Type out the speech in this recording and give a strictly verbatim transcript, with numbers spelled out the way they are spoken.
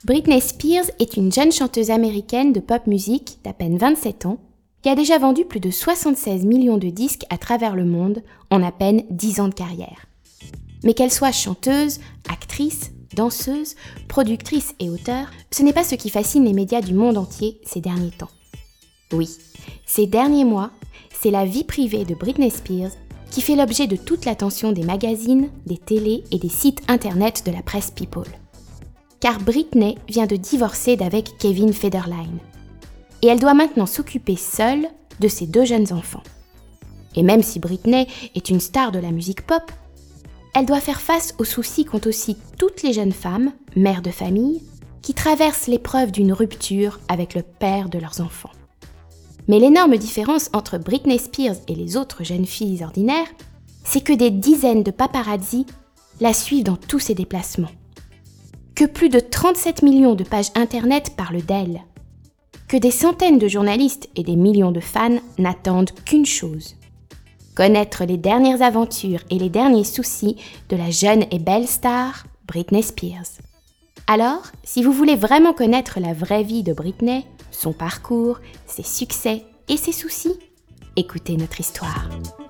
Britney Spears est une jeune chanteuse américaine de pop music d'à peine vingt-sept ans qui a déjà vendu plus de soixante-seize millions de disques à travers le monde en à peine dix ans de carrière. Mais qu'elle soit chanteuse, actrice, danseuse, productrice et auteure, ce n'est pas ce qui fascine les médias du monde entier ces derniers temps. Oui, ces derniers mois, c'est la vie privée de Britney Spears qui fait l'objet de toute l'attention des magazines, des télés et des sites internet de la presse people. Car Britney vient de divorcer d'avec Kevin Federline. Et elle doit maintenant s'occuper seule de ses deux jeunes enfants. Et même si Britney est une star de la musique pop, elle doit faire face aux soucis qu'ont aussi toutes les jeunes femmes, mères de famille, qui traversent l'épreuve d'une rupture avec le père de leurs enfants. Mais l'énorme différence entre Britney Spears et les autres jeunes filles ordinaires, c'est que des dizaines de paparazzi la suivent dans tous ses déplacements. Que plus de trente-sept millions de pages internet parlent d'elle. Que des centaines de journalistes et des millions de fans n'attendent qu'une chose. Connaître les dernières aventures et les derniers soucis de la jeune et belle star Britney Spears. Alors, si vous voulez vraiment connaître la vraie vie de Britney, son parcours, ses succès et ses soucis, écoutez notre histoire.